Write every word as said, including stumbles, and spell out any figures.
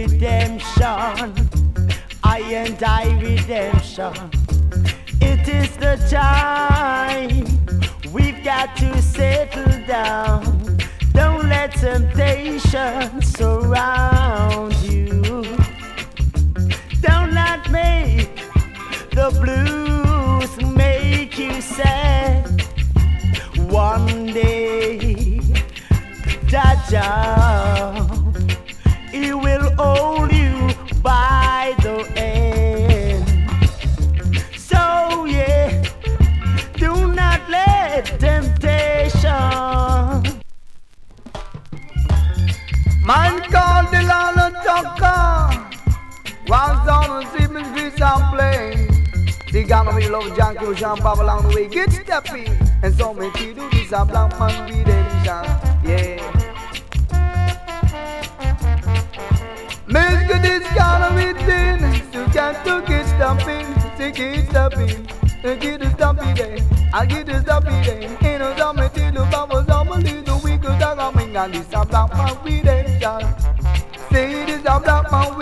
redemption. I and I redemption. It is the time. We've got to settle down. Don't let temptation surround you. Don't not make the blues make you sad. One day, Jah, He will hold you by the hand. So yeah, do not let temptation. Man called the Lana Tucker. While on the sleeping streets I'm playing. They got me love junkie with Jean Papa along the way. Get stepping. And so many people do this a black man redemption. Yeah. Make this kind of meeting. So can't to get stumping. Say get stumping. Get the stumpy day. I get the stumpy day. Ain't no dummy till the bubbles on my little week. Cause I got me on this a black man redemption. Say this a black man